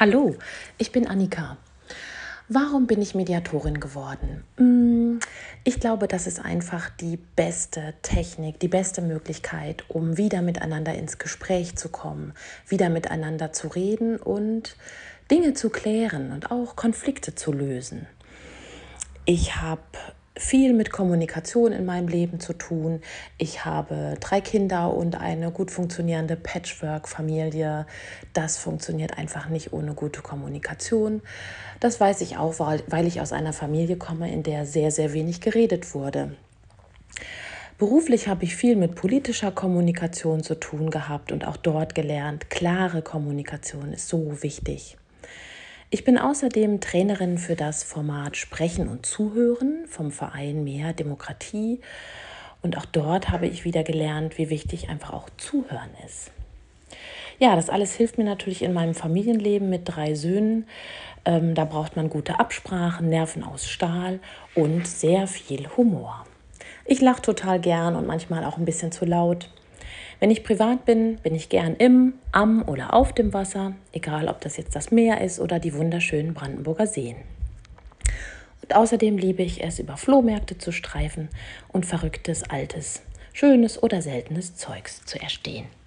Hallo, ich bin Annika. Warum bin ich Mediatorin geworden? Ich glaube, das ist einfach die beste Technik, die beste Möglichkeit, um wieder miteinander ins Gespräch zu kommen, wieder miteinander zu reden und Dinge zu klären und auch Konflikte zu lösen. Ich habe viel mit Kommunikation in meinem Leben zu tun. Ich habe 3 Kinder und eine gut funktionierende Patchwork-Familie. Das funktioniert einfach nicht ohne gute Kommunikation. Das weiß ich auch, weil ich aus einer Familie komme, in der sehr, sehr wenig geredet wurde. Beruflich habe ich viel mit politischer Kommunikation zu tun gehabt und auch dort gelernt, klare Kommunikation ist so wichtig. Ich bin außerdem Trainerin für das Format Sprechen und Zuhören vom Verein Mehr Demokratie. Und auch dort habe ich wieder gelernt, wie wichtig einfach auch Zuhören ist. Ja, das alles hilft mir natürlich in meinem Familienleben mit 3 Söhnen. Da braucht man gute Absprachen, Nerven aus Stahl und sehr viel Humor. Ich lache total gern und manchmal auch ein bisschen zu laut. Wenn ich privat bin, bin ich gern im, am oder auf dem Wasser, egal ob das jetzt das Meer ist oder die wunderschönen Brandenburger Seen. Und außerdem liebe ich es, über Flohmärkte zu streifen und verrücktes, altes, schönes oder seltenes Zeugs zu erstehen.